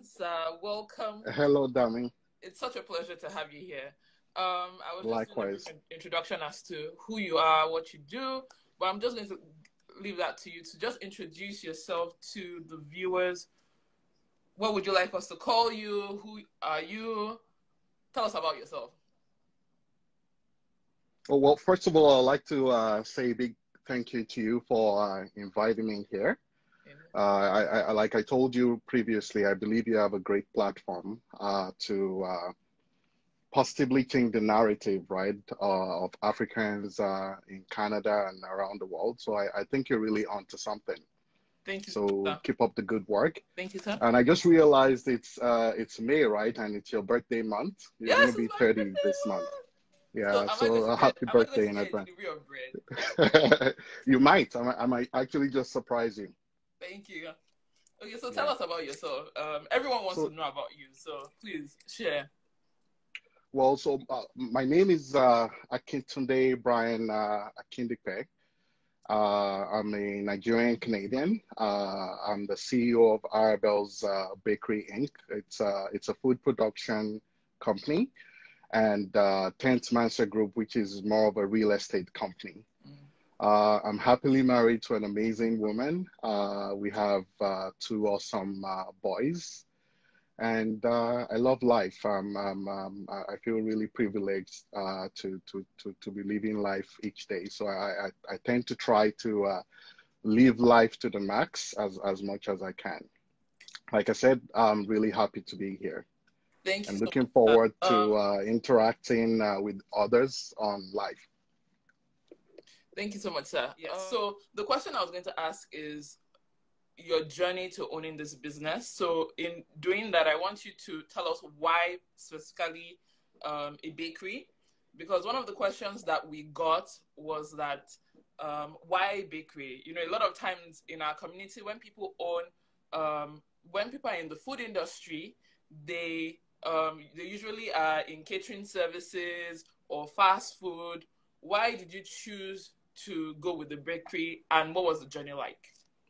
sir. Welcome. Hello, Dami. It's such a pleasure to have you here. I was just doing a brief Likewise. introduction as to who you are, what you do, but I'm just going to leave that to you to just introduce yourself to the viewers. What would you like us to call you? Who are you? Tell us about yourself. Oh, well, first of all, I'd like to say a big thank you to you for inviting me here. Like I told you previously, I believe you have a great platform to positively change the narrative, right, of Africans in Canada and around the world. So I think you're really onto something. Thank you, So sir. keep up the good work. Thank you, sir. And I just realized it's May, right? And it's your birthday month. You're going to Yes, it's be my 30 birthday this month. month. So Yeah, so happy am I going birthday to in get a advance. delivery of bread? You might. I might actually just surprise you. Thank you. Okay, so tell Yeah. us about yourself. Everyone wants to So, know about you, so please share. my name is Akintunde Brian Akindipe. I'm a Nigerian Canadian. I'm the CEO of Arabelle's Bakery Inc. It's a food production company, and 10th Master Group, which is more of a real estate company. Mm. I'm happily married to an amazing woman. We have two awesome boys, and I love life. I feel really privileged to be living life each day. So I tend to try to live life to the max as much as I can. Like I said, I'm really happy to be here Thank you and so looking much. forward to interacting with others on life. Thank you so much, sir. Yes. So the question I was going to ask is your journey to owning this business. So in doing that, I want you to tell us why specifically a bakery, because one of the questions that we got was that why bakery? You know, a lot of times in our community, when people are in the food industry, they usually are in catering services or fast food. Why did you choose to go with the bakery, and what was the journey like?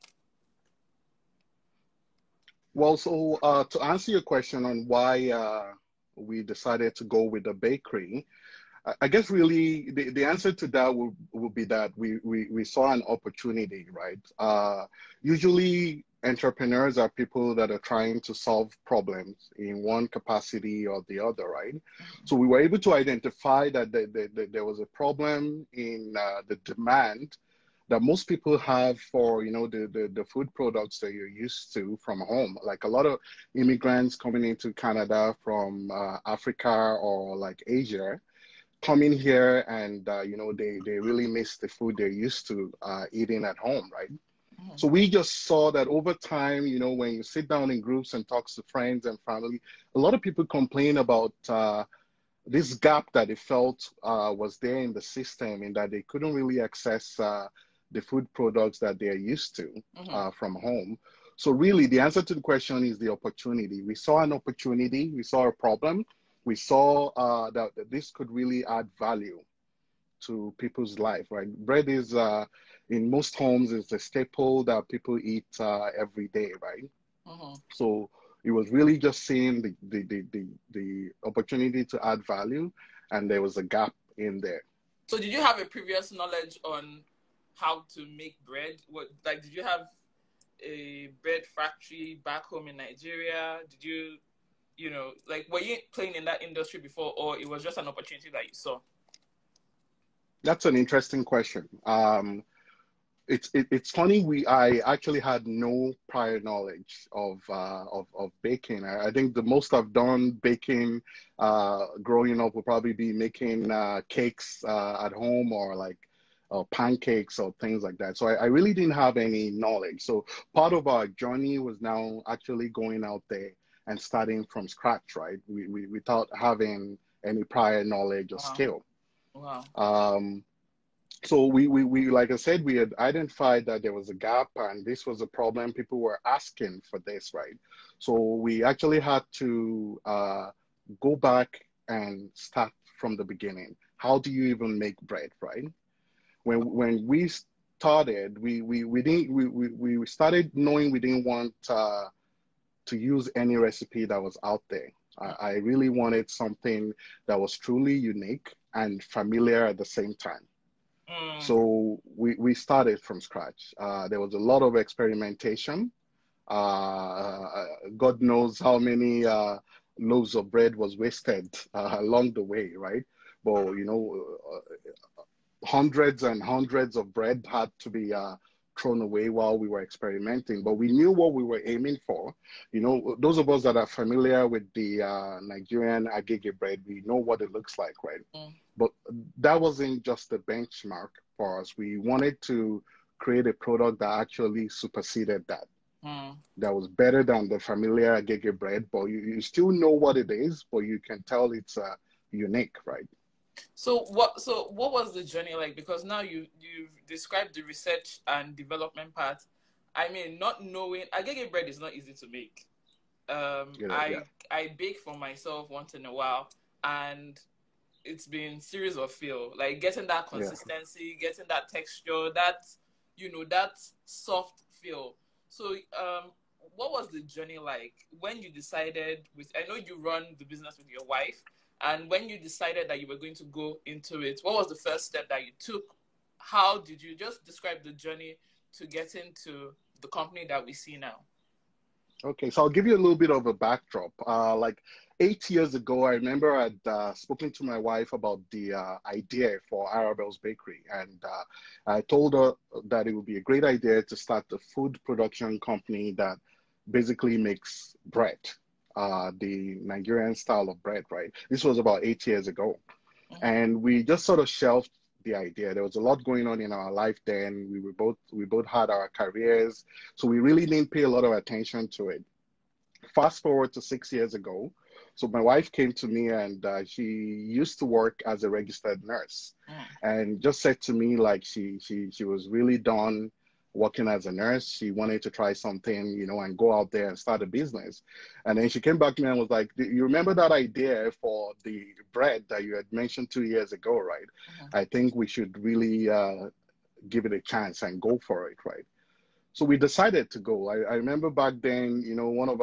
Well, to answer your question on why we decided to go with the bakery, I guess really the answer to that would be that we saw an opportunity, right? Usually entrepreneurs are people that are trying to solve problems in one capacity or the other, right? So we were able to identify that there was a problem in the demand that most people have for the food products that you're used to from home. Like a lot of immigrants coming into Canada from Africa or like Asia come in here and they really miss the food they're used to eating at home, right? Mhm. So we just saw that over time, when you sit down in groups and talk to friends and family, a lot of people complain about this gap that they felt was there in the system, in that they couldn't really access the food products that they're used to from home. So really, the answer to the question is the opportunity. We saw an opportunity, we saw a problem, we saw that this could really add value to people's life, right? Bread is, in most homes, is a staple that people eat every day, right? Mhm. So it was really just seeing the opportunity to add value, and there was a gap in there. So did you have a previous knowledge on how to make bread? Did you have a bread factory back home in Nigeria? Did you, were you playing in that industry before, or it was just an opportunity that you saw? That's an interesting question. It's funny. I actually had no prior knowledge of baking. I think the most I've done baking growing up would probably be making cakes at home, or like pancakes or things like that. So I really didn't have any knowledge. So part of our journey was now actually going out there and starting from scratch, right? Without having any prior knowledge or Wow. skill. Wow. So we like I said, we had identified that there was a gap and this was a problem. People were asking for this, right? So we actually had to go back and start from the beginning. How do you even make bread, right? When we started, we started knowing we didn't want to use any recipe that was out there. I really wanted something that was truly unique and familiar at the same time. So we started from scratch. There was a lot of experimentation. God knows how many loaves of bread was wasted along the way, right? But you know, hundreds and hundreds of bread had to be thrown away while we were experimenting. But we knew what we were aiming for. You know, those of us that are familiar with the Nigerian agege bread, we know what it looks like, right? But that wasn't just the benchmark for us. We wanted to create a product that actually superseded that. That was better than the familiar agege bread, but you still know what it is, but you can tell it's unique, right? So what was the journey like? Because now you've described the research and development part. I mean, not knowing agege bread is not easy to make. I bake for myself once in a while, and it's been series of fail. Like getting that consistency, getting that texture, that that soft feel. So what was the journey like when you decided I know you run the business with your wife, and when you decided that you were going to go into it, what was the first step that you took? How did you just describe the journey to get into the company that we see now? Okay, so I'll give you a little bit of a backdrop. Like 8 years ago, I remember I'd spoken to my wife about the idea for Arabelle's Bakery, and I told her that it would be a great idea to start a food production company that basically makes bread, the Nigerian style of bread, right? This was about 8 years ago. And we just sort of shelved the idea. There was a lot going on in our life then. We both had our careers, so we really didn't pay a lot of attention to it. Fast forward to 6 years ago. So my wife came to me, and she used to work as a registered nurse, and just said to me like she was really done working as a nurse. She wanted to try something, you know, and go out there and start a business. And then she came back to me and was like, you remember that idea for the bread that you had mentioned 2 years ago, right? I think we should really give it a chance and go for it, right? So we decided to go. I remember back then, you know, one of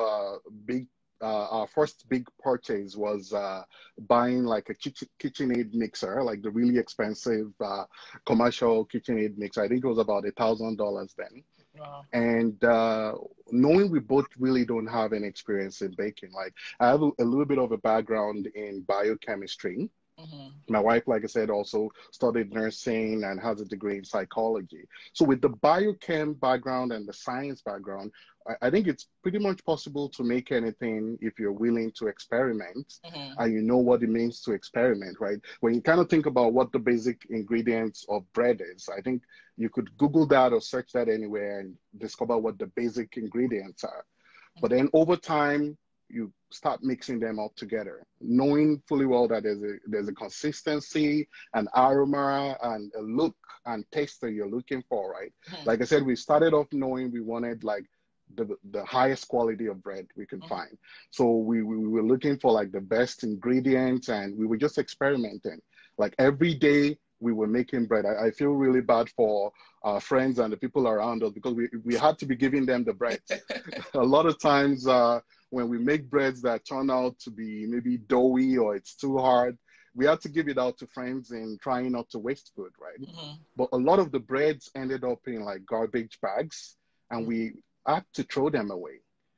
our first big purchase was buying like a KitchenAid mixer, like the really expensive commercial KitchenAid mixer. I think it was about $1,000 then. Wow. And knowing we both really don't have any experience in baking, like I have a little bit of a background in biochemistry. My wife, like I said, also studied nursing and has a degree in psychology. So with the biochem background and the science background, I think it's pretty much possible to make anything if you're willing to experiment and you know what it means to experiment, right? When you kind of think about what the basic ingredients of bread is, I think you could Google that or search that anywhere and discover what the basic ingredients are. But then over time, you start mixing them up together, knowing fully well that there's a consistency, an aroma, and a look and taste that you're looking for, right? Like I said, we started off knowing we wanted like the highest quality of bread we can find. So we were looking for like the best ingredients, and we were just experimenting. Like every day we were making bread. I feel really bad for our friends and the people around us because we had to be giving them the bread. A lot of times when we make breads that turn out to be maybe doughy or it's too hard, we had to give it out to friends and trying not to waste food, right? But a lot of the breads ended up in like garbage bags, and we had to throw them away.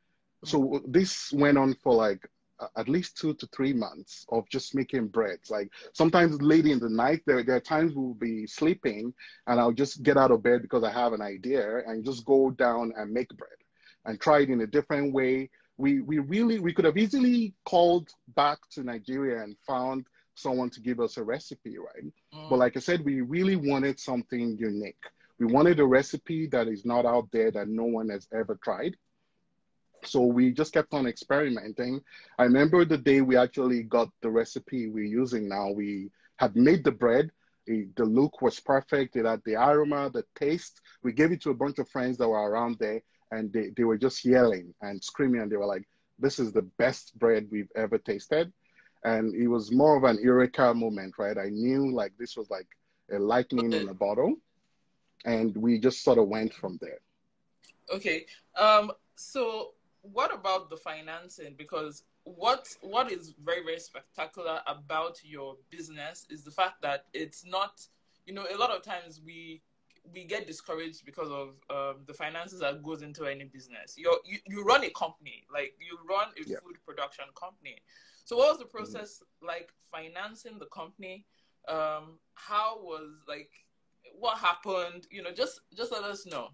So this went on for like at least 2 to 3 months of just making breads. Like sometimes late in the night, there are times we'll be sleeping and I'll just get out of bed because I have an idea and just go down and make bread and try it in a different way. We could have easily called back to Nigeria and found someone to give us a recipe, right? But like I said, we really wanted something unique. We wanted a recipe that is not out there, that no one has ever tried. So we just kept on experimenting. I remember the day we actually got the recipe we're using now. We had made the bread. The look was perfect. It had the aroma, the taste. We gave it to a bunch of friends that were around there, and they were just yelling and screaming. And they were like, this is the best bread we've ever tasted. And it was more of an eureka moment, right? I knew like this was like a lightning in a bottle. And we just sort of went from there. Okay. So what about the financing? Because what is very, very spectacular about your business is the fact that it's not, a lot of times we get discouraged because of the finances that goes into any business. You run a company, like you run a Yeah. food production company. So what was the process like financing the company? How was like what happened? Just let us know.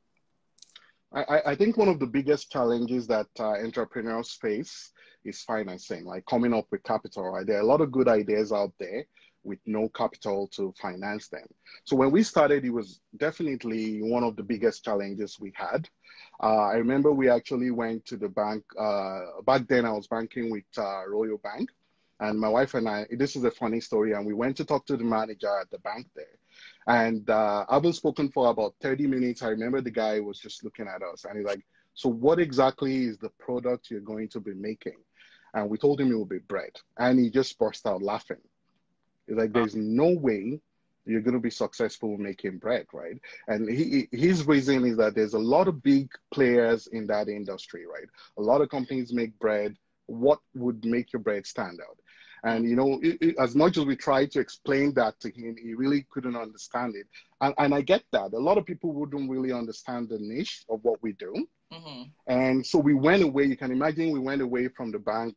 I think one of the biggest challenges that entrepreneurs face is financing, like coming up with capital, right? There are a lot of good ideas out there with no capital to finance them. So when we started, it was definitely one of the biggest challenges we had. I remember we actually went to the bank. Back then, I was banking with Royal Bank, and my wife and I, this is a funny story, and we went to talk to the manager at the bank there. And I haven't spoken for about 30 minutes. I remember the guy was just looking at us and he's like, so what exactly is the product you're going to be making? And we told him it would be bread. And he just burst out laughing. He's like, there's no way you're going to be successful making bread, right? And his reason is that there's a lot of big players in that industry, right? A lot of companies make bread. What would make your bread stand out? And, as much as we tried to explain that to him, he really couldn't understand it. And I get that. A lot of people wouldn't really understand the niche of what we do. Mm-hmm. And so we went away. You can imagine we went away from the bank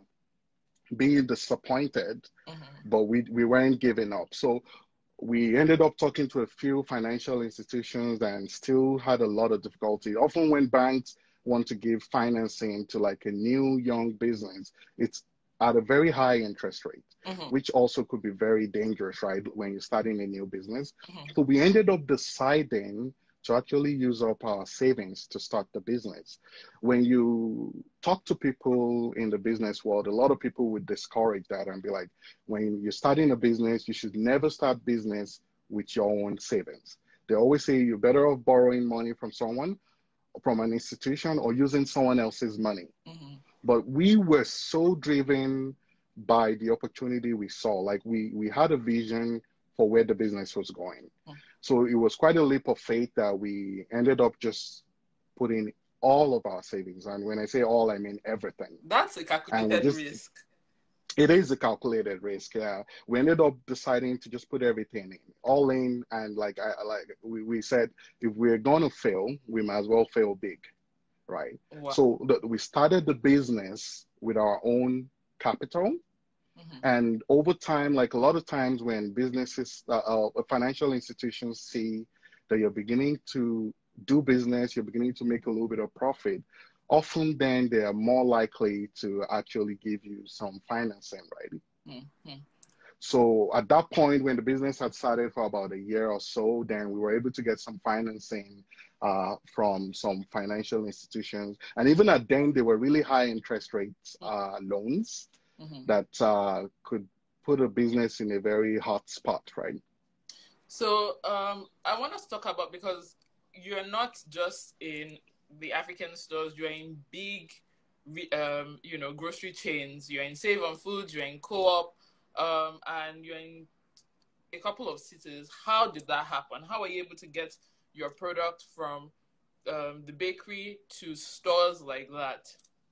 being disappointed, but we weren't giving up. So we ended up talking to a few financial institutions and still had a lot of difficulty. Often when banks want to give financing to like a new young business, it's at a very high interest rate, which also could be very dangerous, right, when you're starting a new business. So we ended up deciding to actually use up our savings to start the business. When you talk to people in the business world, a lot of people would discourage that and be like, when you're starting a business, you should never start business with your own savings. They always say you're better off borrowing money from someone, from an institution, or using someone else's money. But we were so driven by the opportunity we saw. Like we had a vision for where the business was going. So it was quite a leap of faith that we ended up just putting all of our savings. And when I say all, I mean everything. That's a calculated risk. It is a calculated risk, yeah. We ended up deciding to just put everything in, all in. And like we said, if we're going to fail, we might as well fail big. Right. Wow. So we started the business with our own capital. And over time, like a lot of times when businesses, financial institutions see that you're beginning to do business, you're beginning to make a little bit of profit, often then they are more likely to actually give you some financing, right? So at that point, when the business had started for about a year or so, then we were able to get some financing from some financial institutions. And even at then, they were really high interest rates loans that could put a business in a very hot spot, right? So I want us to talk about, because you're not just in the African stores, you're in big, grocery chains. You're in Save on Foods, you're in Co-op, and you're in a couple of cities. How did that happen? How were you able to get your product from the bakery to stores like that?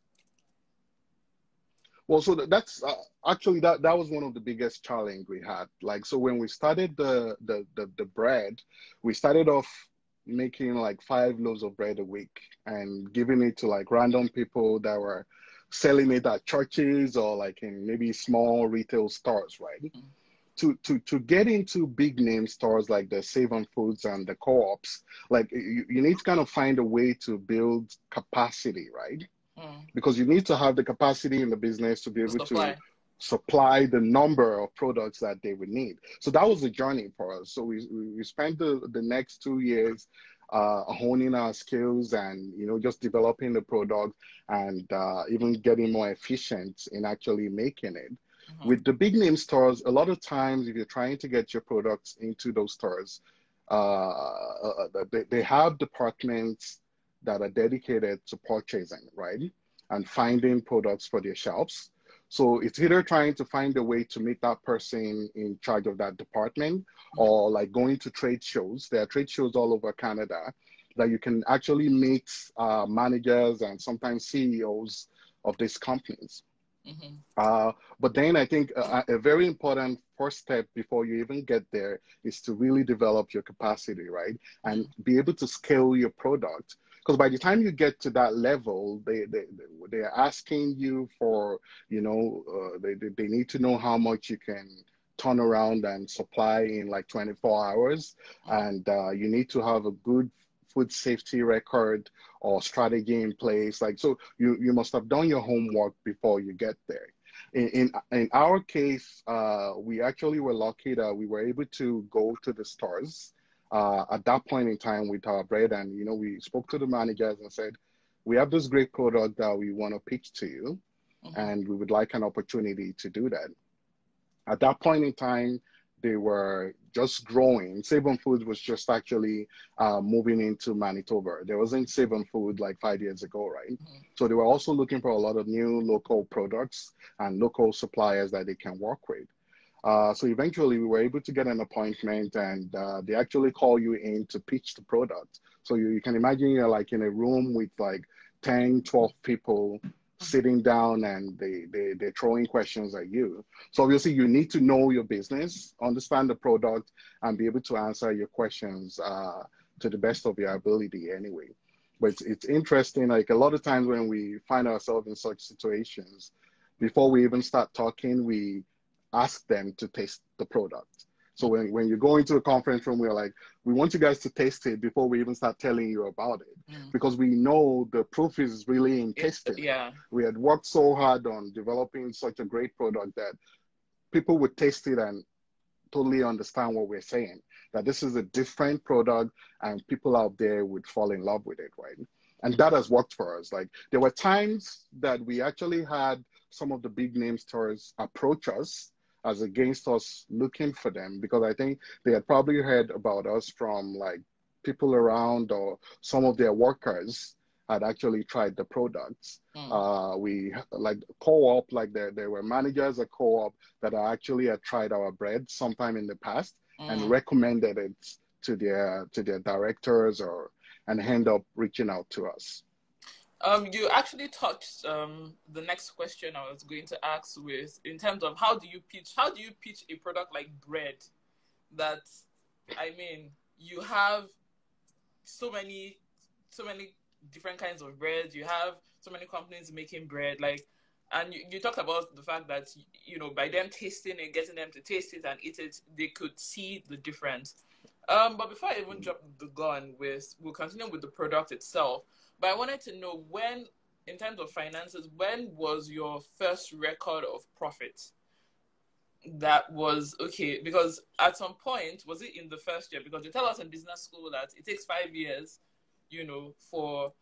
Well, so that's actually that was one of the biggest challenge we had. Like, so when we started the bread, we started off making like 5 loaves of bread a week and giving it to like random people that were selling it at churches or like in maybe small retail stores, right? To get into big name stores like the Save on Foods and the Co-ops, like you need to kind of find a way to build capacity, right? Because you need to have the capacity in the business to be able to supply the number of products that they would need. So that was the journey for us. So we spent the next 2 years honing our skills and, just developing the product and even getting more efficient in actually making it. With the big name stores, a lot of times if you're trying to get your products into those stores, they have departments that are dedicated to purchasing, right? And finding products for their shelves. So it's either trying to find a way to meet that person in charge of that department or like going to trade shows. There are trade shows all over Canada that you can actually meet managers and sometimes CEOs of these companies. But then I think a very important first step before you even get there is to really develop your capacity, right? And be able to scale your product. Because by the time you get to that level, they're asking you for, they need to know how much you can turn around and supply in like 24 hours. And you need to have a good food safety record or strategy in place. Like, so you must have done your homework before you get there. In our case, we actually were lucky that we were able to go to the stores at that point in time with our bread. And, we spoke to the managers and said, we have this great product that we want to pitch to you. And we would like an opportunity to do that. At that point in time, they were just growing. Save-On Foods was just actually moving into Manitoba. There wasn't Save-On Food like 5 years ago, right? So they were also looking for a lot of new local products and local suppliers that they can work with. So eventually we were able to get an appointment, and they actually call you in to pitch the product. So you can imagine you're like in a room with like 10, 12 people sitting down, and they're throwing questions at you. So obviously you need to know your business, understand the product, and be able to answer your questions to the best of your ability anyway. But it's interesting, like a lot of times when we find ourselves in such situations, before we even start talking, we ask them to taste the product. So when you go into a conference room, we're like, we want you guys to taste it before we even start telling you about it. Because we know the proof is really in tasting. We had worked so hard on developing such a great product that people would taste it and totally understand what we're saying, that this is a different product and people out there would fall in love with it, right? And that has worked for us. Like, there were times that we actually had some of the big name stores approach us as against us looking for them, because I think they had probably heard about us from like people around, or some of their workers had actually tried the products. We like Co-op, like there were managers at Co-op that actually had tried our bread sometime in the past and recommended it to their directors, and end up reaching out to us. You actually touched the next question I was going to ask with, in terms of how do you pitch a product like bread that, I mean, you have so many different kinds of bread, you have so many companies making bread, like, and you talked about the fact that, by them tasting it, getting them to taste it and eat it, they could see the difference. But before I even drop the gun we'll continue with the product itself. But I wanted to know, when, in terms of finances, when was your first record of profit? That was okay, because at some point, was it in the first year? Because they tell us in business school that it takes 5 years, for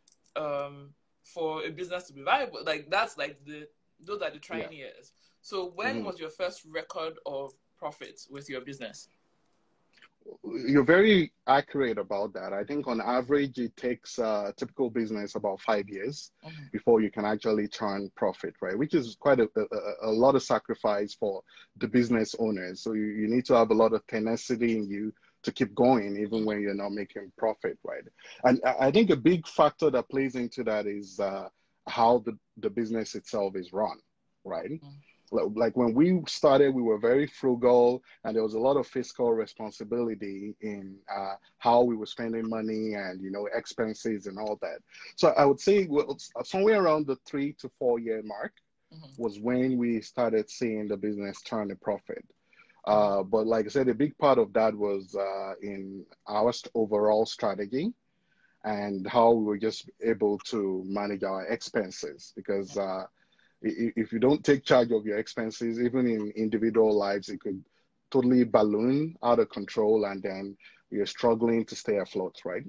a business to be viable. Like, that's like those are the trying years. So when was your first record of profit with your business? You're very accurate about that. I think on average, it takes a typical business about 5 years before you can actually turn profit, right? Which is quite a lot of sacrifice for the business owners. So you need to have a lot of tenacity in you to keep going, even when you're not making profit, right? And I think a big factor that plays into that is how the business itself is run, right? Like when we started, we were very frugal, and there was a lot of fiscal responsibility in how we were spending money and, expenses and all that. So I would say somewhere around the 3 to 4 year mark was when we started seeing the business turn a profit. But like I said, a big part of that was in our overall strategy and how we were just able to manage our expenses, because if you don't take charge of your expenses, even in individual lives, it could totally balloon out of control, and then you're struggling to stay afloat, right?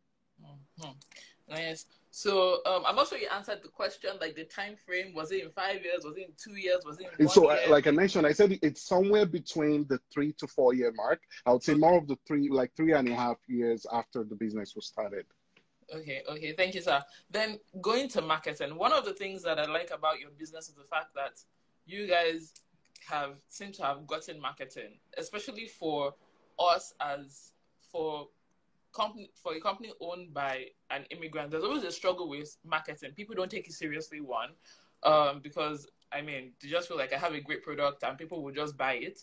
Nice. So I'm not sure you answered the question, like the time frame. Was it in 5 years? Was it in 2 years? Was it in 1 year? Like I mentioned, I said it's somewhere between the 3 to 4 year mark. I would say more of the 3.5 years after the business was started. Okay. Thank you, sir. Then going to marketing, one of the things that I like about your business is the fact that you guys seem to have gotten marketing, especially for us, as for a company owned by an immigrant, there's always a struggle with marketing. People don't take it seriously, one, because I mean, they just feel like I have a great product and people will just buy it.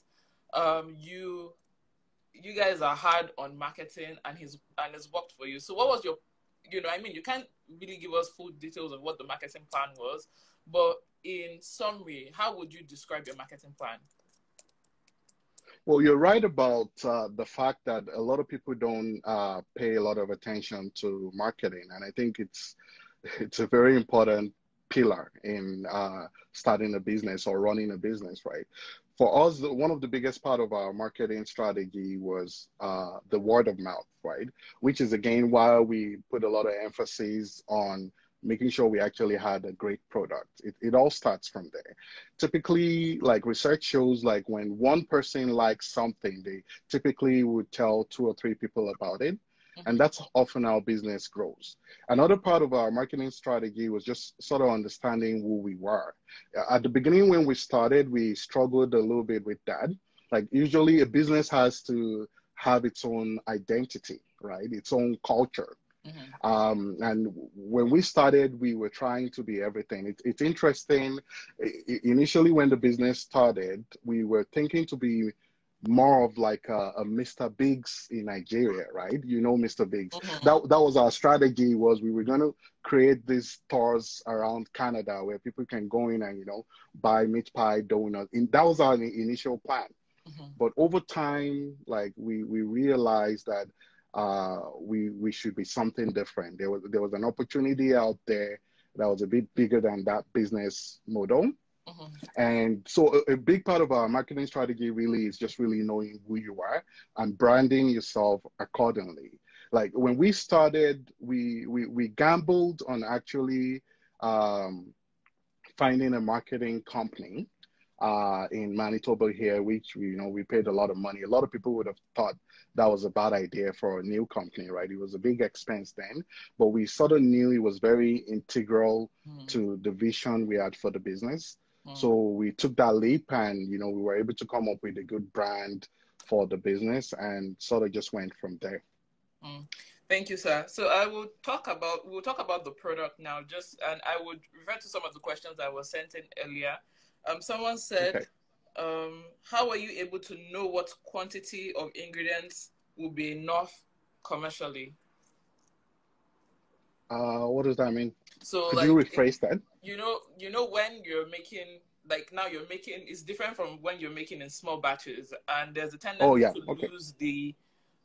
You guys are hard on marketing, and it's worked for you. So what was your, I mean, you can't really give us full details of what the marketing plan was, but in summary, how would you describe your marketing plan? Well, you're right about the fact that a lot of people don't pay a lot of attention to marketing, and I think it's a very important pillar in starting a business or running a business, right? For us, one of the biggest part of our marketing strategy was the word of mouth, right? Which is again why we put a lot of emphasis on making sure we actually had a great product. It all starts from there. Typically, like research shows, like when one person likes something, they typically would tell 2 or 3 people about it. And that's often how business grows. Another part of our marketing strategy was just sort of understanding who we were. At the beginning, when we started, we struggled a little bit with that. Like usually a business has to have its own identity, right? Its own culture. And when we started, we were trying to be everything. It's interesting. Initially, when the business started, we were thinking to be more of like a Mr. Biggs in Nigeria, right? You know, Mr. Biggs. That was our strategy. Was we were going to create these stores around Canada where people can go in and buy meat pie, donuts. That was our initial plan. But over time, like we realized that we should be something different. There was an opportunity out there that was a bit bigger than that business model. And so a big part of our marketing strategy really is just really knowing who you are and branding yourself accordingly. Like when we started, we gambled on actually finding a marketing company in Manitoba here, which we paid a lot of money. A lot of people would have thought that was a bad idea for a new company, right? It was a big expense then, but we sort of knew it was very integral to the vision we had for the business. So we took that leap, and we were able to come up with a good brand for the business, and sort of just went from there. Thank you, sir. So we'll talk about the product now, and I would refer to some of the questions I was sent in earlier. Someone said, okay, how are you able to know what quantity of ingredients will be enough commercially? What does that mean? So could you rephrase that? When you're making, like now you're making, it's different from when you're making in small batches, and there's a tendency to lose the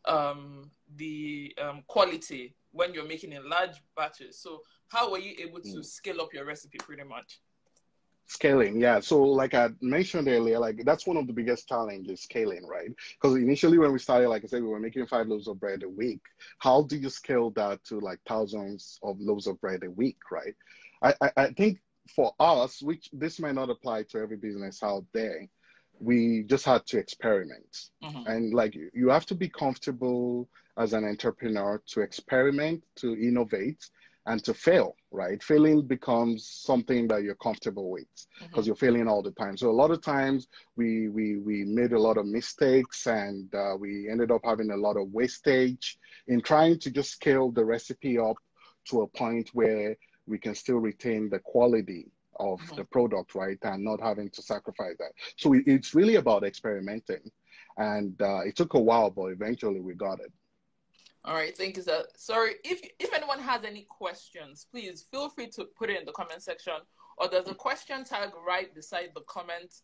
quality when you're making in large batches. So how were you able to scale up your recipe pretty much? Scaling, yeah. So like I mentioned earlier, like that's one of the biggest challenges, scaling, right? Because initially when we started, like I said, we were making 5 loaves of bread a week. How do you scale that to like thousands of loaves of bread a week, right? I think for us, which this might not apply to every business out there, we just had to experiment. And like you have to be comfortable as an entrepreneur to experiment, to innovate, and to fail, right? Failing becomes something that you're comfortable with because you're failing all the time. So a lot of times we made a lot of mistakes, and we ended up having a lot of wastage in trying to just scale the recipe up to a point where we can still retain the quality of the product, right? And not having to sacrifice that. So it's really about experimenting. And it took a while, but eventually we got it. All right, thank you, sir. Sorry, if anyone has any questions, please feel free to put it in the comment section, or there's a question tag right beside the comment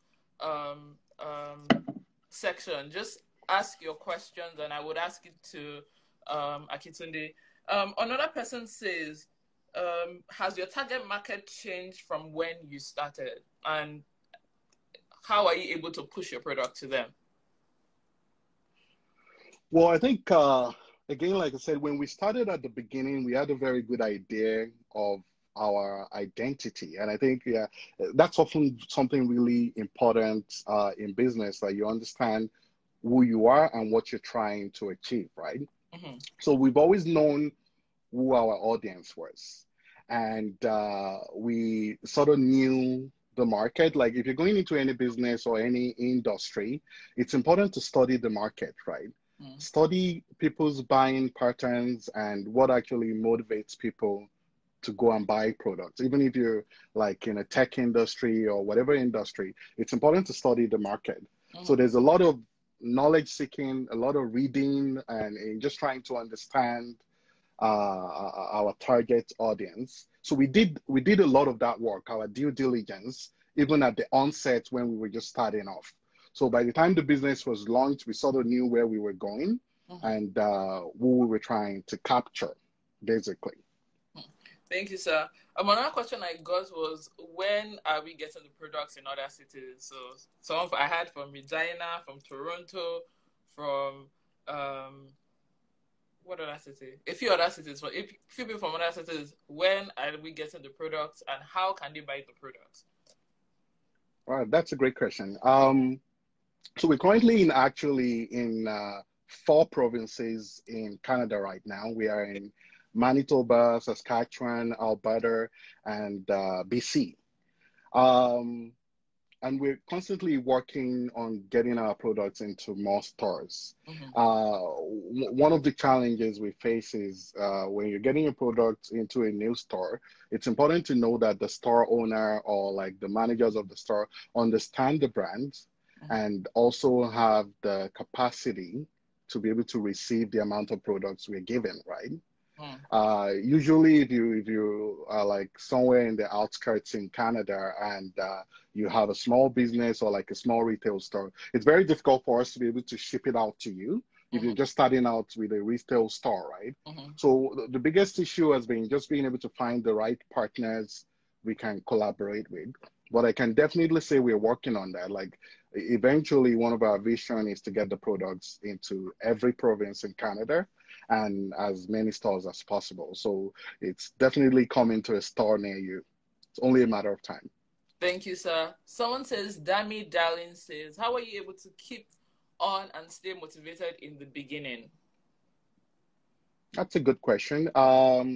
section. Just ask your questions, and I would ask it to Akitunde. Another person says, has your target market changed from when you started, and how are you able to push your product to them? Well, I think again, like I said, when we started at the beginning, we had a very good idea of our identity. And I think, that's often something really important in business, that you understand who you are and what you're trying to achieve, right? So we've always known who our audience was. And we sort of knew the market. Like if you're going into any business or any industry, it's important to study the market, right? Study people's buying patterns and what actually motivates people to go and buy products. Even if you're like in a tech industry or whatever industry, it's important to study the market. So there's a lot of knowledge seeking, a lot of reading, and just trying to understand our target audience. So we did a lot of that work, our due diligence, even at the onset when we were just starting off. So by the time the business was launched, we sort of knew where we were going and who we were trying to capture, basically. Thank you, sir. Another question I got was, when are we getting the products in other cities? So some I had from Regina, from Toronto, from what other city? A few other cities. So a few people from other cities. When are we getting the products, and how can they buy the products? All right, that's a great question. So we're currently in 4 provinces in Canada right now. We are in Manitoba, Saskatchewan, Alberta, and BC. And we're constantly working on getting our products into more stores. One of the challenges we face is when you're getting your product into a new store, it's important to know that the store owner or like the managers of the store understand the brand and also have the capacity to be able to receive the amount of products we're given, right? Usually if you are like somewhere in the outskirts in Canada and you have a small business or like a small retail store, it's very difficult for us to be able to ship it out to you if you're just starting out with a retail store, right? So the biggest issue has been just being able to find the right partners we can collaborate with. But I can definitely say we're working on that. Like eventually one of our vision is to get the products into every province in Canada and as many stores as possible. So it's definitely coming to a store near you. It's only a matter of time. Thank you, sir. Someone says, Dami Darling says, how are you able to keep on and stay motivated in the beginning? That's a good question. I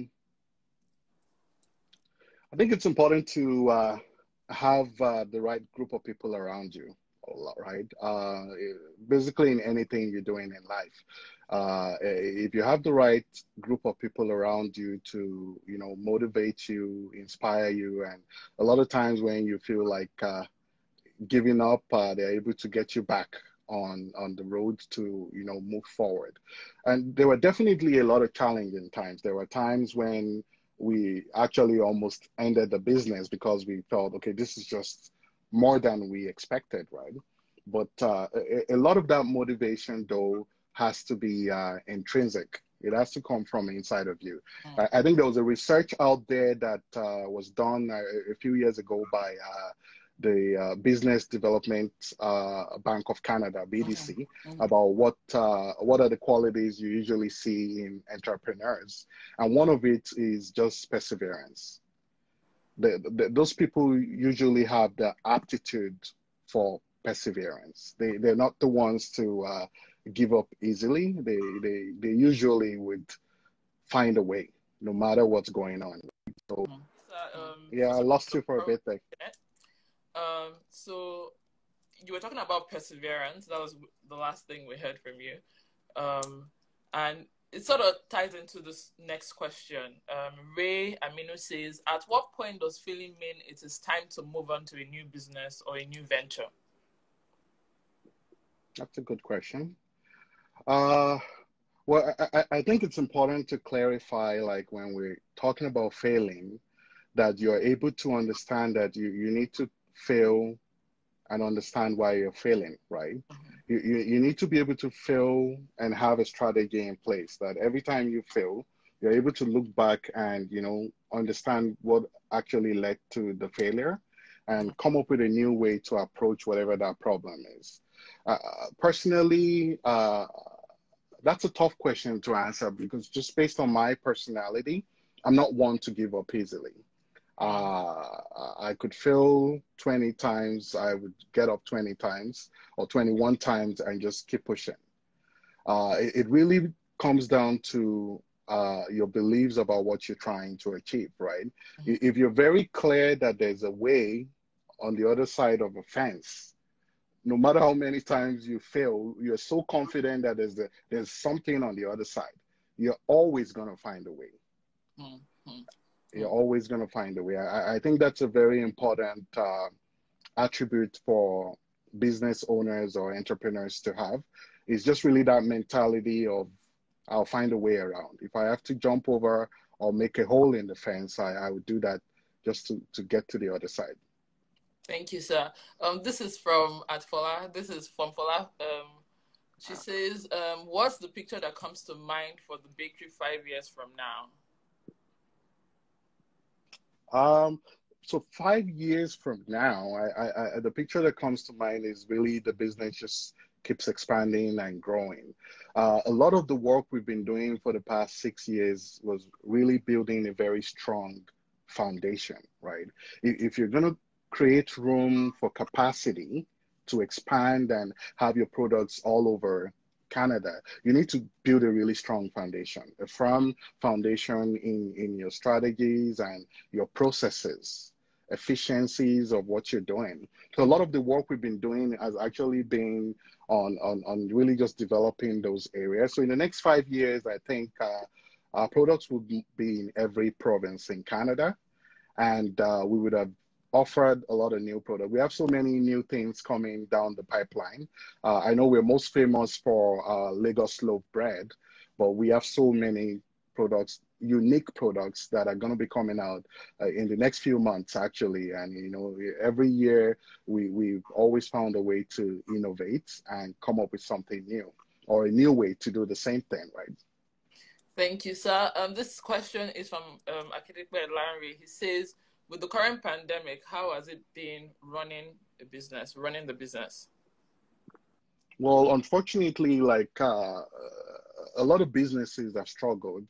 think it's important to have the right group of people around you, right? Basically in anything you're doing in life. If you have the right group of people around you to, motivate you, inspire you, and a lot of times when you feel like giving up, they're able to get you back on the road to, move forward. And there were definitely a lot of challenging times. There were times when we actually almost ended the business because we felt, okay, this is just more than we expected, right? But a lot of that motivation, though, has to be intrinsic. It has to come from inside of you. I think there was a research out there that was done a few years ago by the Business Development Bank of Canada, BDC, about what are the qualities you usually see in entrepreneurs. And one of it is just perseverance. Those people usually have the aptitude for perseverance. They're not the ones to give up easily. They usually would find a way, no matter what's going on. So, yeah, I lost you for a bit there. So you were talking about perseverance. That was the last thing we heard from you. And it sort of ties into this next question. Ray Aminu says, at what point does feeling mean it is time to move on to a new business or a new venture? That's a good question. Well, I think it's important to clarify, like when we're talking about failing, that you're able to understand that you need to fail and understand why you're failing, right? You need to be able to fail and have a strategy in place that every time you fail, you're able to look back and, understand what actually led to the failure and come up with a new way to approach whatever that problem is. Personally, that's a tough question to answer because just based on my personality, I'm not one to give up easily. I could fail 20 times, I would get up 20 times or 21 times and just keep pushing. It really comes down to your beliefs about what you're trying to achieve, right? If you're very clear that there's a way on the other side of a fence, no matter how many times you fail, you're so confident that there's something on the other side. You're always going to find a way. Mm-hmm. You're always going to find a way. I think that's a very important attribute for business owners or entrepreneurs to have. It's just really that mentality of I'll find a way around. If I have to jump over or make a hole in the fence, I would do that just to get to the other side. Thank you, sir. This is from Atfola. This is from Fola. She says, what's the picture that comes to mind for the bakery 5 years from now? So 5 years from now, the picture that comes to mind is really the business just keeps expanding and growing. A lot of the work we've been doing for the past 6 years was really building a very strong foundation, right? If you're going to create room for capacity to expand and have your products all over Canada, you need to build a really strong foundation, a firm foundation in your strategies and your processes, efficiencies of what you're doing. So a lot of the work we've been doing has actually been on really just developing those areas. So in the next 5 years, I think our products will be in every province in Canada, and we would have offered a lot of new products. We have so many new things coming down the pipeline. I know we're most famous for Lagos loaf bread, but we have so many products, unique products that are going to be coming out in the next few months, actually. And, you know, every year we've always found a way to innovate and come up with something new or a new way to do the same thing, right? Thank you, sir. This question is from Akedekpe Lanre. He says, with the current pandemic, how has it been running the business? Well, unfortunately, like a lot of businesses have struggled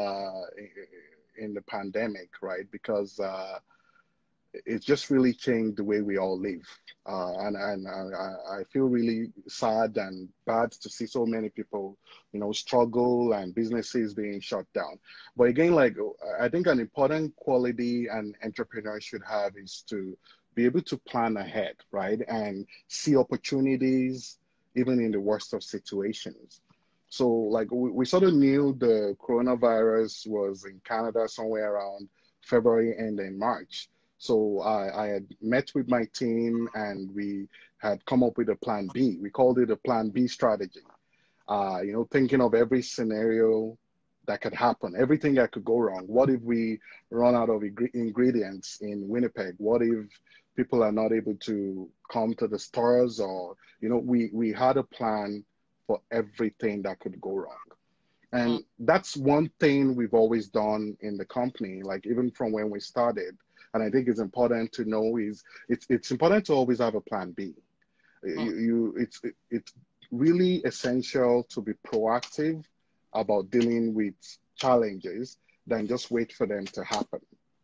in the pandemic, right? Because it's just really changed the way we all live. And I feel really sad and bad to see so many people, you know, struggle and businesses being shut down. But again, like, I think an important quality an entrepreneur should have is to be able to plan ahead, right? And see opportunities even in the worst of situations. So like we sort of knew the coronavirus was in Canada somewhere around February and then March. So I had met with my team and we had come up with a plan B. We called it a plan B strategy. You know, thinking of every scenario that could happen, everything that could go wrong. What if we run out of ingredients in Winnipeg? What if people are not able to come to the stores? Or, you know, we had a plan for everything that could go wrong. And that's one thing we've always done in the company, like even from when we started. And I think it's important to know is it's important to always have a plan B. It's really essential to be proactive about dealing with challenges than just wait for them to happen.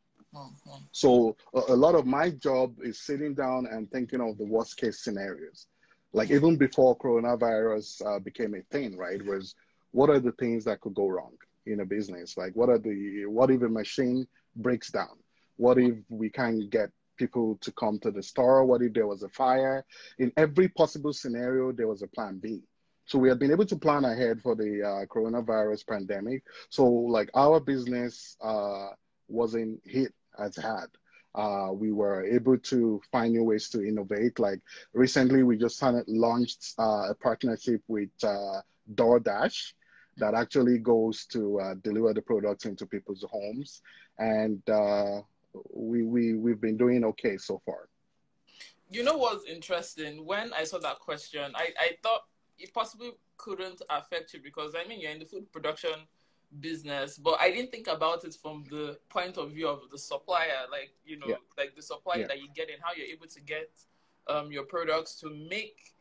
So a lot of my job is sitting down and thinking of the worst case scenarios. Like even before coronavirus became a thing, right? Was what are the things that could go wrong in a business? Like what if a machine breaks down? What if we can't get people to come to the store? What if there was a fire? In every possible scenario, there was a plan B. So we had been able to plan ahead for the coronavirus pandemic. So like our business wasn't hit as hard. We were able to find new ways to innovate. Like recently, we just launched a partnership with DoorDash that actually goes to deliver the products into people's homes. And we've been doing okay so far. You know what's interesting? When I saw that question, I thought it possibly couldn't affect you because, I mean, you're in the food production business, but I didn't think about it from the point of view of the supplier, like, you know, like the supply that you get and how you're able to get your products to make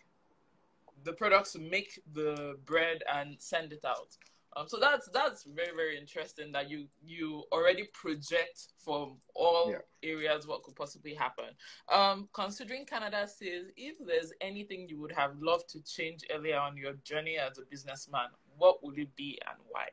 the bread and send it out. So that's very, very interesting that you already project from all areas what could possibly happen. Considering Canada says, if there's anything you would have loved to change earlier on your journey as a businessman, what would it be and why?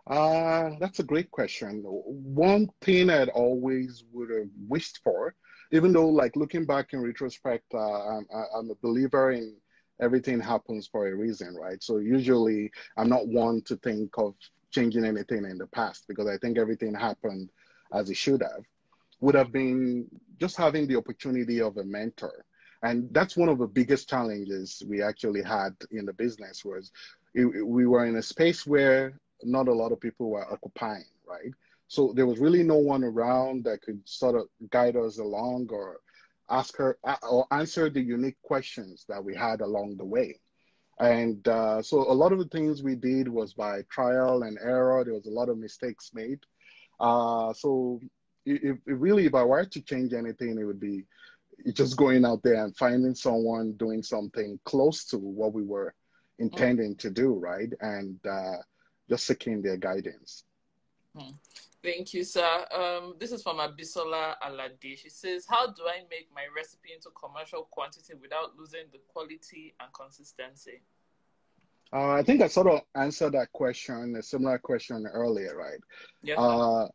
That's a great question. One thing I'd always would have wished for even though, like, looking back in retrospect, I'm a believer in everything happens for a reason, right? So usually I'm not one to think of changing anything in the past, because I think everything happened as it should have. Would have been just having the opportunity of a mentor. And that's one of the biggest challenges we actually had in the business, was we were in a space where not a lot of people were occupying, right? So there was really no one around that could sort of guide us along, or ask her or answer the unique questions that we had along the way. And so a lot of the things we did was by trial and error. There was a lot of mistakes made. So if I were to change anything, it would be just going out there and finding someone doing something close to what we were intending to do, right? And just seeking their guidance. Thank you, sir. This is from Abisola Alade. She says, how do I make my recipe into commercial quantity without losing the quality and consistency? I think I sort of answered that question, a similar question earlier, right? Yeah.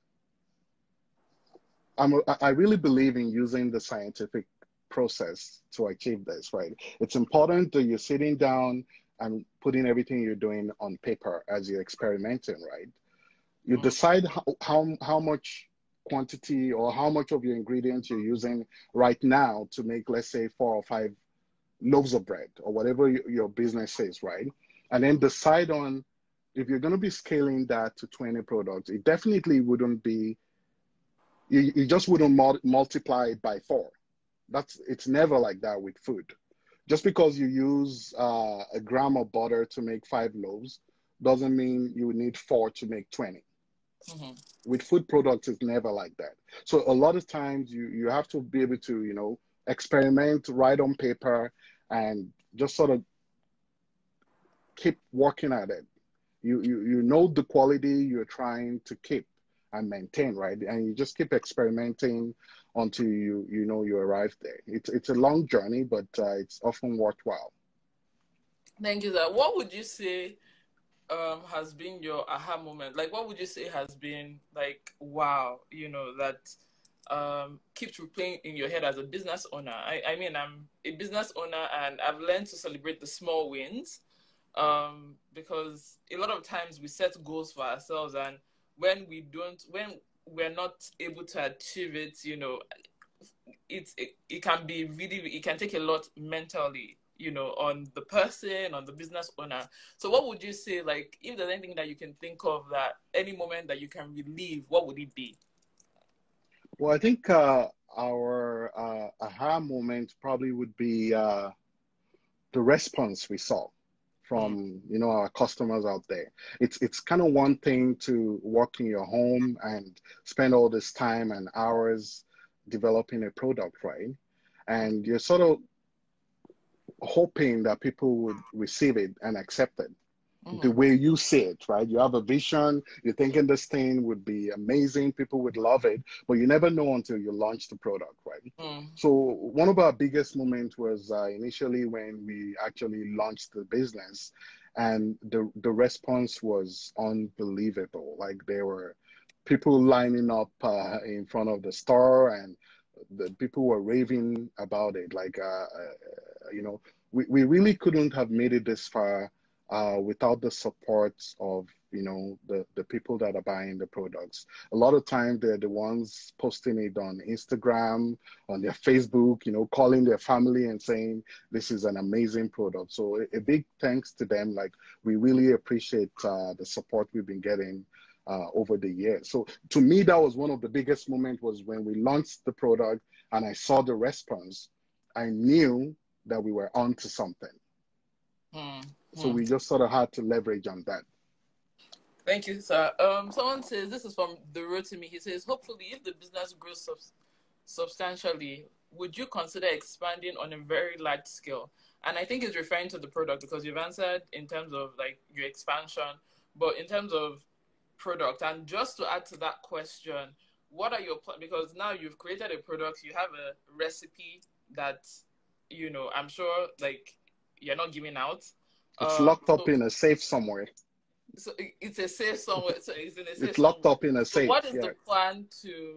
I really believe in using the scientific process to achieve this, right? It's important that you're sitting down and putting everything you're doing on paper as you're experimenting, right? You decide how much quantity or how much of your ingredients you're using right now to make, let's say, 4 or 5 loaves of bread or whatever your business is, right? And then decide on, if you're going to be scaling that to 20 products, it definitely wouldn't be, you just wouldn't multiply it by 4. It's never like that with food. Just because you use a gram of butter to make 5 loaves doesn't mean you need 4 to make 20. With food products, it's never like that. So a lot of times you have to be able to, experiment, write on paper, and just sort of keep working at it. You know the quality you're trying to keep and maintain, right? And you just keep experimenting until you arrive there. It's a long journey, but it's often worthwhile. Thank you, sir. What would you say has been your aha moment? Like, what would you say has been like, wow, that keeps replaying in your head as a business owner? I mean, I'm a business owner and I've learned to celebrate the small wins, because a lot of times we set goals for ourselves, and when we're not able to achieve it, it can be really, it can take a lot mentally, on the person, on the business owner. So what would you say, like, if there's anything that you can think of, that any moment that you can relive, what would it be? Well, I think our aha moment probably would be the response we saw from our customers out there. It's kind of one thing to work in your home and spend all this time and hours developing a product, right? And you're sort of hoping that people would receive it and accept it the way you see it, right? You have a vision, you're thinking this thing would be amazing, people would love it, but you never know until you launch the product, right? So one of our biggest moments was initially when we actually launched the business, and the response was unbelievable. Like, there were people lining up in front of the store, and the people were raving about it. Like, we really couldn't have made it this far without the support of the people that are buying the products. A lot of times they're the ones posting it on Instagram, on their Facebook, calling their family and saying this is an amazing product. So a big thanks to them. Like, we really appreciate the support we've been getting over the years. So to me, that was one of the biggest moments, was when we launched the product and I saw the response. I knew that we were onto something. So we just sort of had to leverage on that. Thank you, sir. Someone says, this is from the road to me. He says, hopefully, if the business grows substantially, would you consider expanding on a very large scale? And I think it's referring to the product, because you've answered in terms of like your expansion, but in terms of product. And just to add to that question, what are your plans? Because now you've created a product, you have a recipe that, I'm sure like you're not giving out. It's locked up in a safe somewhere. So it's a safe somewhere. So it's in a safe. It's locked up in a safe. So what is the plan to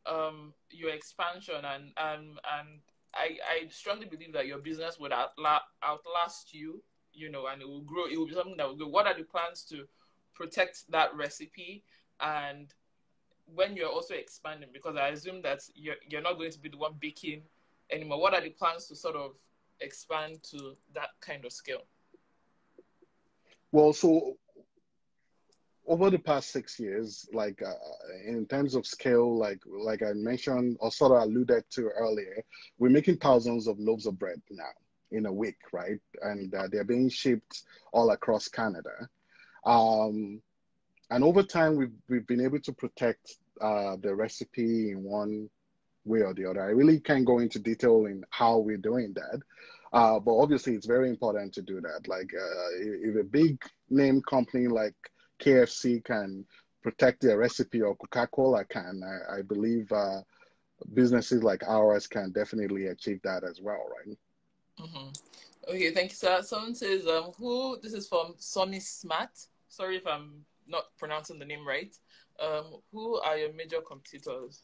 your expansion, and I strongly believe that your business would outlast you, and it will grow. It will be something that will grow. What are the plans to protect that recipe? And when you're also expanding, because I assume that you're not going to be the one baking anymore, what are the plans to sort of expand to that kind of scale? Well, so over the past 6 years, in terms of scale, like I mentioned or sort of alluded to earlier, we're making thousands of loaves of bread now in a week, right? And they're being shipped all across Canada. Um, and over time, we've been able to protect the recipe in one way or the other. I really can't go into detail in how we're doing that. But obviously, it's very important to do that. If a big name company like KFC can protect their recipe, or Coca-Cola can, I believe businesses like ours can definitely achieve that as well, right? Mm-hmm. Okay, thank you, sir. Someone says, this is from Sonny Smart. Sorry if I'm not pronouncing the name right. Who are your major competitors?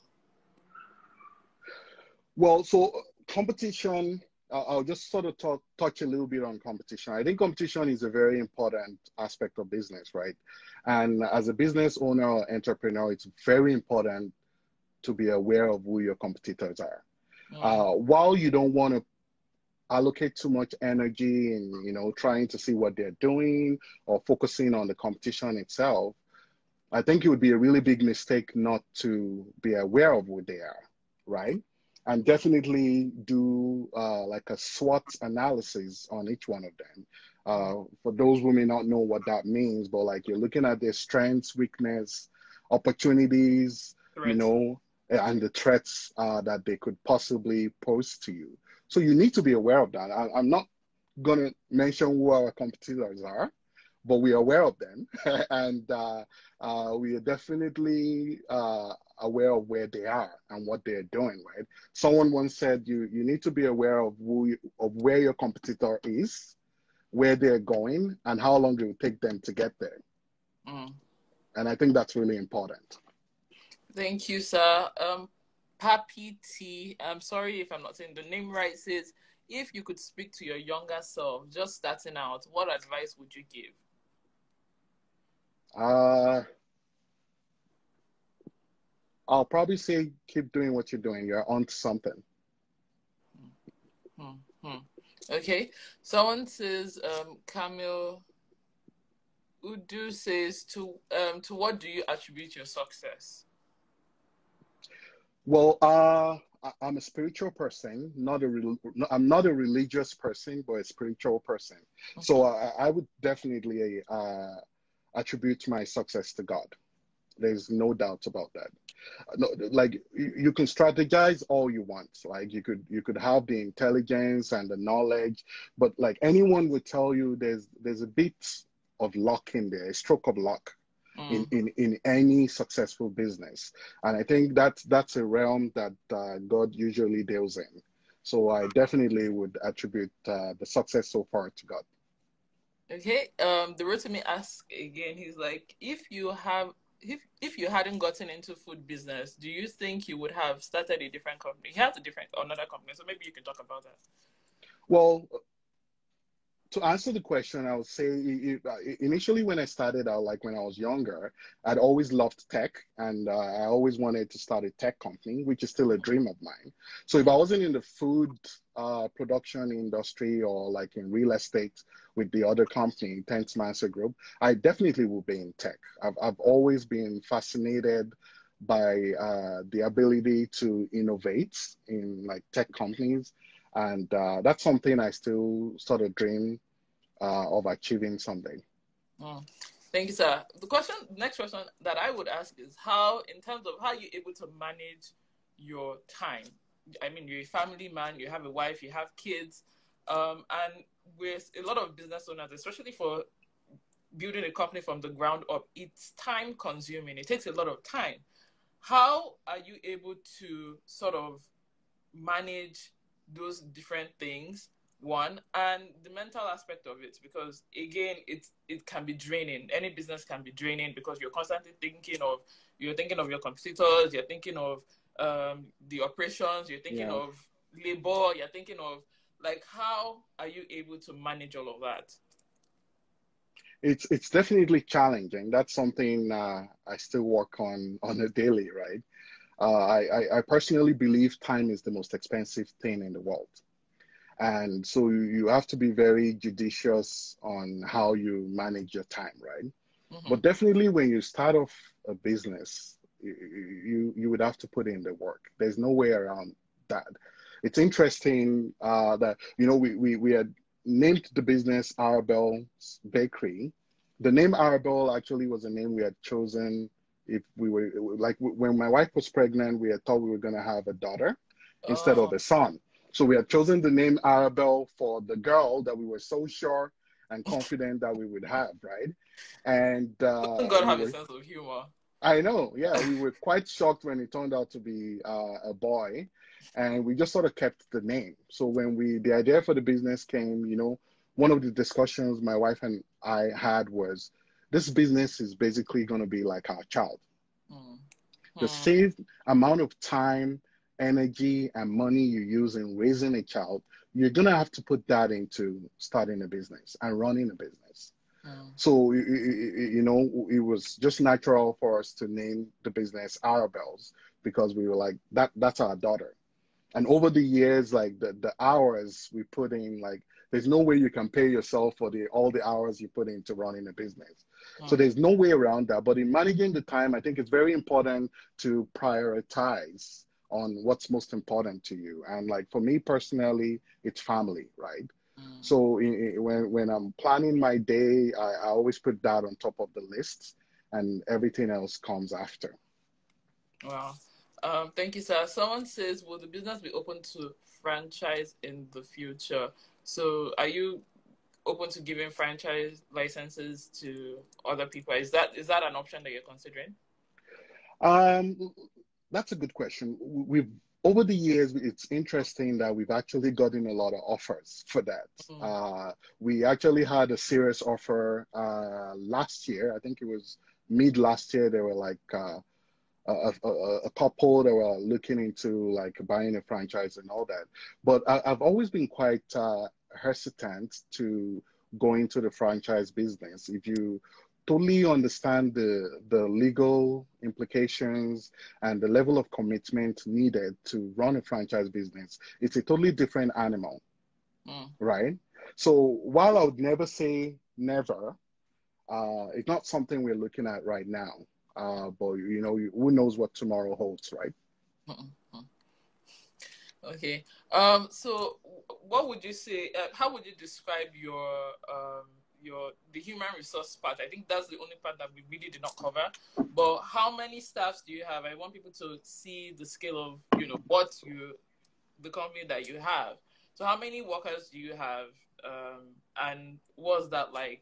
Well, so competition, I'll just sort of touch a little bit on competition. I think competition is a very important aspect of business, right? And as a business owner or entrepreneur, it's very important to be aware of who your competitors are. While you don't want to allocate too much energy in, trying to see what they're doing or focusing on the competition itself, I think it would be a really big mistake not to be aware of who they are, right? And definitely do like a SWOT analysis on each one of them. For those who may not know what that means, but like you're looking at their strengths, weakness, opportunities, and the threats that they could possibly pose to you. So you need to be aware of that. I'm not going to mention who our competitors are, but we are aware of them. And we are definitely aware of where they are and what they're doing, right? Someone once said you need to be aware of where your competitor is, where they're going, and how long it will take them to get there. And I think that's really important. Thank you, sir. Papi T, I'm sorry if I'm not saying the name right, says, if you could speak to your younger self just starting out, what advice would you give? I'll probably say keep doing what you're doing. You're on to something. Okay. Someone says, Camille Udu says, to what do you attribute your success? Well, I'm a spiritual person, I'm not a religious person, but a spiritual person. So I would definitely attribute my success to God. There's no doubt about that. No, like you can strategize all you want. Like you could have the intelligence and the knowledge, but like anyone would tell you, there's a bit of luck in there, a stroke of luck in any successful business. And I think that's a realm that God usually deals in. So I definitely would attribute the success so far to God. Okay. The Rotimi asks again, he's like, if you hadn't gotten into food business, do you think you would have started a different company? He has another company, so maybe you can talk about that. Well, to answer the question, I would say initially when I started out, like when I was younger, I'd always loved tech, and I always wanted to start a tech company, which is still a dream of mine. So if I wasn't in the food production industry or like in real estate with the other company, Tenth Master Group, I definitely would be in tech. I've always been fascinated by the ability to innovate in like tech companies. And that's something I still sort of dream of achieving someday. Thank you, sir. Next question that I would ask is in terms of how you're able to manage your time. I mean, you're a family man, you have a wife, you have kids, and with a lot of business owners, especially for building a company from the ground up, it's time consuming. It takes a lot of time. How are you able to sort of manage those different things, one, and the mental aspect of it? Because again, it can be draining. Any business can be draining because you're constantly thinking of your competitors, you're thinking of the operations, you're thinking Yeah. of labor, you're thinking of like how are you able to manage all of that? It's definitely challenging. That's something I still work on a daily, right? I personally believe time is the most expensive thing in the world. And so you have to be very judicious on how you manage your time, right? Mm-hmm. But definitely when you start off a business, you would have to put in the work. There's no way around that. It's interesting that, we had named the business Arabelle's Bakery. The name Arabelle actually was a name we had chosen if we were, like when my wife was pregnant, we had thought we were going to have a daughter instead of Oh, a son. So we had chosen the name Arabelle for the girl that we were so sure and confident that we would have, right? And doesn't God we have a were, sense of humor? I know, yeah, we were quite shocked when it turned out to be a boy, and we just sort of kept the name. So when the idea for the business came, one of the discussions my wife and I had was, this business is basically going to be like our child. The Mm-hmm. same amount of time, energy, and money you use in raising a child, you're going to have to put that into starting a business and running a business. So, it was just natural for us to name the business Arabelle's because we were like, that's our daughter. And over the years, like the hours we put in, like there's no way you can pay yourself for all the hours you put into running a business. So Mm-hmm. there's no way around that. But in managing the time, I think it's very important to prioritize on what's most important to you. And like for me personally, it's family, right? So when I'm planning my day, I always put that on top of the list, and everything else comes after. Wow. Thank you, sir. Someone says, will the business be open to franchise in the future? So are you open to giving franchise licenses to other people? Is that an option that you're considering? Um, that's a good question. We've Over the years, it's interesting that we've actually gotten a lot of offers for that. Mm. We actually had a serious offer last year. I think it was mid last year. They were like a couple that were looking into like buying a franchise and all that. But I've always been quite hesitant to go into the franchise business. If you totally understand the legal implications and the level of commitment needed to run a franchise business, it's a totally different animal, Mm. right? So while I would never say never, it's not something we're looking at right now. But who knows what tomorrow holds, right? Mm. Okay. So what would you say? How would you describe the human resource part? I think that's the only part that we really did not cover. But how many staffs do you have? I want people to see the scale of the company that you have. So how many workers do you have? And what's that like?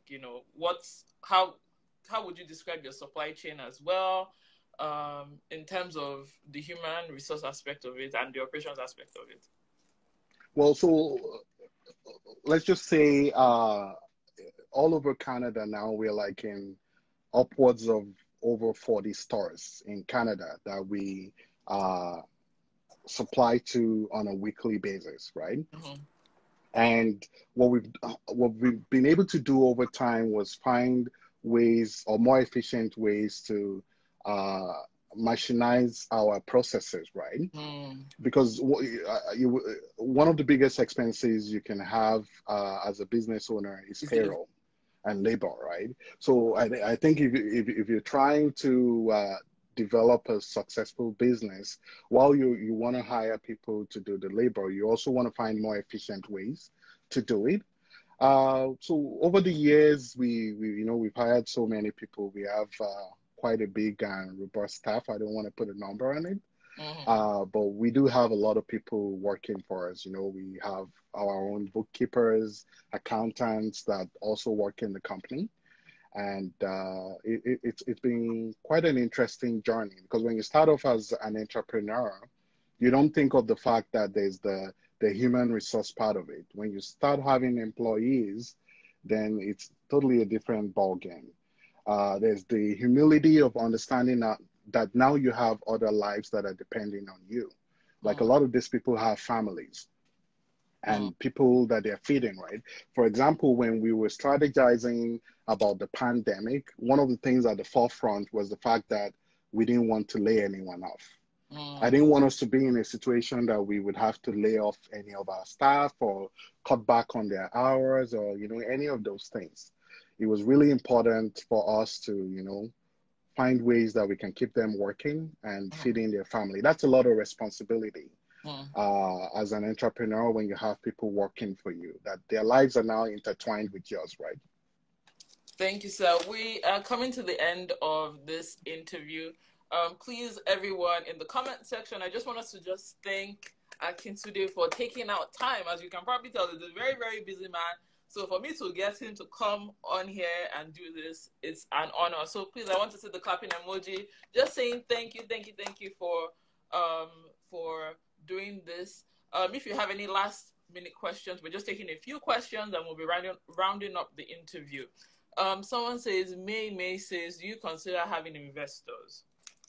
How would you describe your supply chain as well? In terms of the human resource aspect of it and the operations aspect of it. Well, so let's just say all over Canada now we're like in upwards of over 40 stores in Canada that we uh, supply to on a weekly basis, right? Mm-hmm. And what we've been able to do over time was find ways or more efficient ways to uh, machinize our processes, right? Mm. Because one of the biggest expenses you can have as a business owner is Easily. payroll and labor, right? So I think if you're trying to develop a successful business, while you want to hire people to do the labor, you also want to find more efficient ways to do it. So over the years, we've hired so many people. We have quite a big and robust staff. I don't want to put a number on it, Mm-hmm. but we do have a lot of people working for us. We have our own bookkeepers, accountants that also work in the company. And it's been quite an interesting journey because when you start off as an entrepreneur, you don't think of the fact that there's the human resource part of it. When you start having employees, then it's totally a different ball game. There's the humility of understanding that that now you have other lives that are depending on you. Like a lot of these people have families and people that they're feeding, right? For example, when we were strategizing about the pandemic, one of the things at the forefront was the fact that we didn't want to lay anyone off. I didn't want us to be in a situation that we would have to lay off any of our staff or cut back on their hours or, you know, any of those things. It was really important for us to, you know, find ways that we can keep them working and feeding their family. That's a lot of responsibility as an entrepreneur when you have people working for you, that their lives are now intertwined with yours, right? Thank you, sir. We are coming to the end of this interview. Please, everyone, in the comment section, I just want us to just thank Akintunde for taking out time. As you can probably tell, he's a very, very busy man. So for me to get him to come on here and do this, it's an honor. So please, I want to see the clapping emoji, just saying thank you for doing this. If you have any last minute questions, we're just taking a few questions and we'll be rounding up the interview. Someone says, May says, do you consider having investors?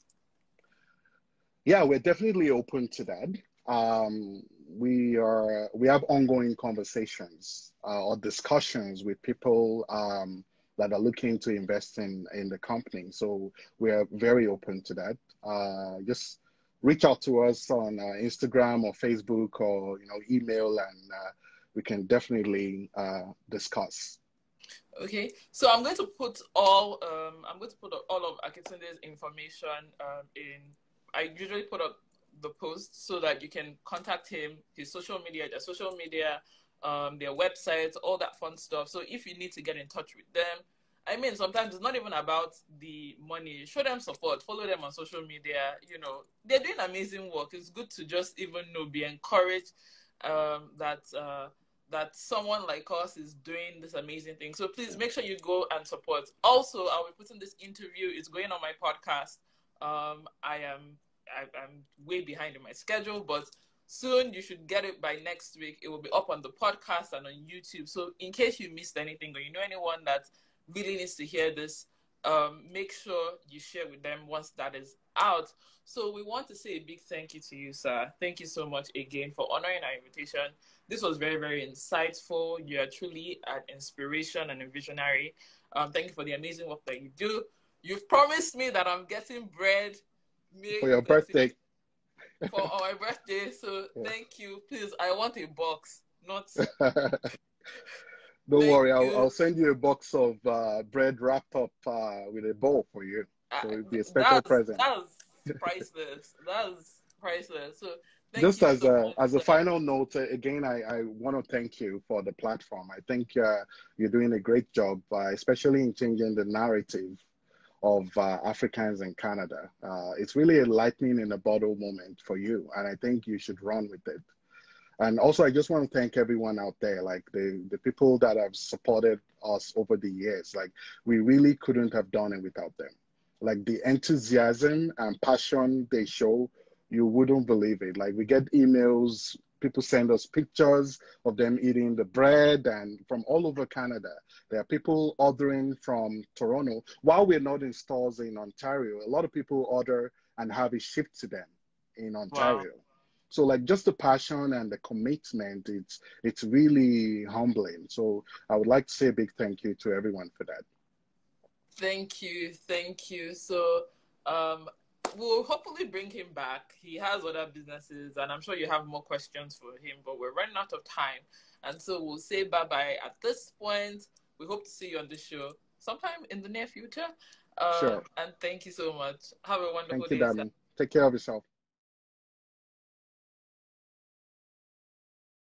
Yeah, we're definitely open to that. We have ongoing conversations or discussions with people that are looking to invest in the company. So we are very open to that. Just reach out to us on Instagram or Facebook or, you know, email, and we can definitely discuss. Okay, so I'm going to put all of Akintunde's information in. I usually put up the post so that you can contact him, his social media, their websites, all that fun stuff. So if you need to get in touch with them, I mean, sometimes it's not even about the money. Show them support, follow them on social media. You know, they're doing amazing work. It's good to just even be encouraged that someone like us is doing this amazing thing. So please make sure you go and support. Also, I'll be putting this interview. It's going on my podcast. I'm way behind in my schedule, but soon you should get it by next week. It will be up on the podcast and on YouTube. So in case you missed anything or you know anyone that really needs to hear this, make sure you share with them once that is out. So we want to say a big thank you to you, sir. Thank you so much again for honoring our invitation. This was very, very insightful. You are truly an inspiration and a visionary. Thank you for the amazing work that you do. You've promised me that I'm getting bread for your birthday. For our birthday. So thank you. Please, I want a box, not... Don't worry, I'll send you a box of bread wrapped up with a bowl for you. So it'll be a special present. That's priceless. That's priceless. So just as a final note, again, I want to thank you for the platform. I think you're doing a great job, especially in changing the narrative of Africans in Canada. It's really a lightning in a bottle moment for you, and I think you should run with it. And also, I just want to thank everyone out there, like the people that have supported us over the years. Like, we really couldn't have done it without them. Like, the enthusiasm and passion they show, you wouldn't believe it. Like, we get emails, people send us pictures of them eating the bread, and from all over Canada. There are people ordering from Toronto. While we're not in stores in Ontario, a lot of people order and have it shipped to them in Ontario. Wow. So like, just the passion and the commitment, it's really humbling. So I would like to say a big thank you to everyone for that. Thank you. So we'll hopefully bring him back. He has other businesses, and I'm sure you have more questions for him, but we're running out of time. And so we'll say bye-bye at this point. We hope to see you on the show sometime in the near future. Sure. And thank you so much. Have a wonderful day. Thank you, Dami. Take care of yourself.